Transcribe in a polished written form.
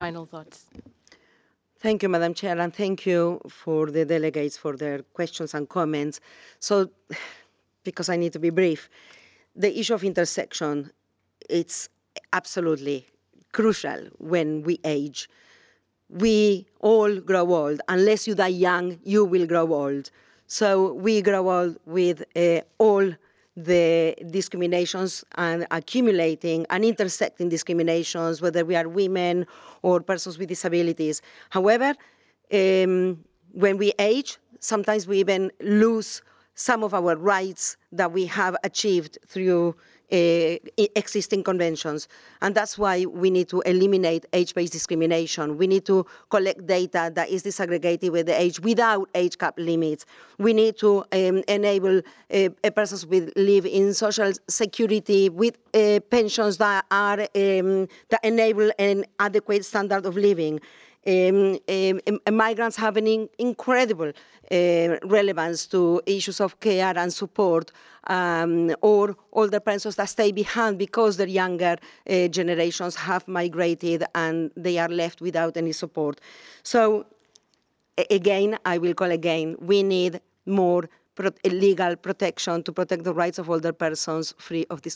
final thoughts. Thank you, Madam Chair, and thank you for the delegates for their questions and comments. So, because I need to be brief, the issue of intersection, it's absolutely crucial when we age. We all grow old. Unless you die young, you will grow old. So we grow old with all the discriminations and accumulating and intersecting discriminations, whether we are women or persons with disabilities. However, when we age, sometimes we even lose some of our rights that we have achieved through existing conventions. And that's why we need to eliminate age-based discrimination. We need to collect data that is disaggregated with the age without age cap limits. We need to enable persons with live in social security with pensions that are that enable an adequate standard of living. Migrants have an incredible relevance to issues of care and support, or older persons that stay behind because the younger generations have migrated and they are left without any support. So again, I will call again, we need more legal protection to protect the rights of older persons free of discrimination.